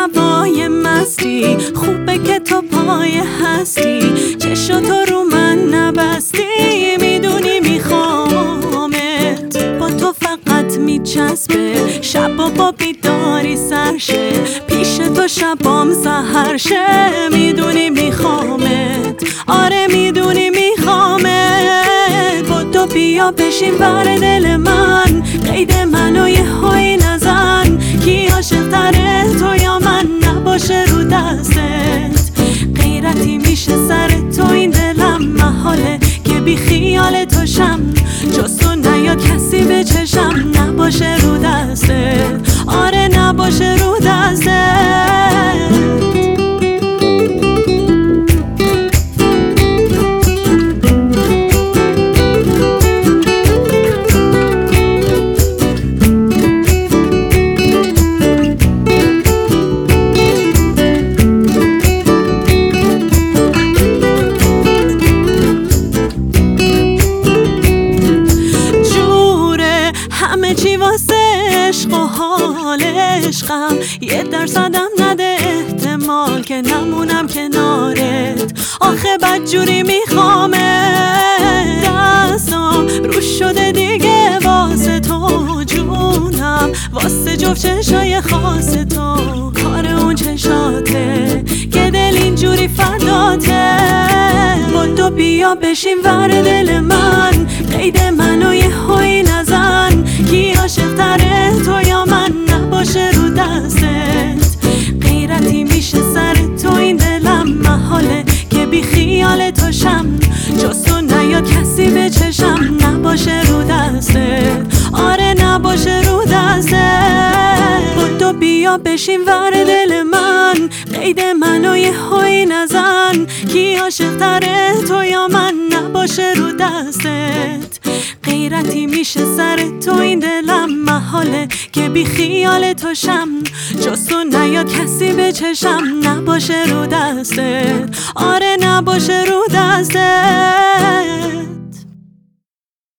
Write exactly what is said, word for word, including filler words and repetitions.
هوای مستی، خوبه که تو پای هستی، چشم تو رو من نبستی، میدونی میخوامت، با تو فقط میچسبه، شب و با بیداری سرشه، پیش تو شبام سحر شه، میدونی میخوامت، آره میدونی میخوامت، با تو بیا بشین ور دل من، قید منو یه هایی نزن، کی عاشق تره تو یا من، نباشه رو دستت، غیرتی میشه سر تو این دلم، محاله که بی خیال تو شم، جز تو نیاد کسی به چشم، نباشه رو دستت، آره نباشه رو دستت. همه چی واسه عشق و حال عشقم، یه درصدم نده احتمال که نمونم کنارت، آخه بدجوری میخوامت، دستم رو شده دیگه واسه تو جونم، واسه جفت چشای خاص تو، کار اون چشاته که دل اینجوری فداته، با تو بیا بشین ور دل من، قید منو یه هایی نزن، کی عاشق تره تو یا من، نباشه رو دستت، غیرتی میشه سر تو این دلم، محاله که بی خیال تو شم، جز تو نیاد کسی به چشم، نباشه رو دستت، آره نباشه رو دستت، با تو بیا بشین ور دل من، قید منو یه هایی نزن، کی عاشق تره تو یا من، نباشه رو دستت، غیرتی میشه سر تو این دلم، محاله که بی خیال تو شم، جز تو نیاد کسی به چشم، نباشه رو دستت، آره نباشه رو دستت.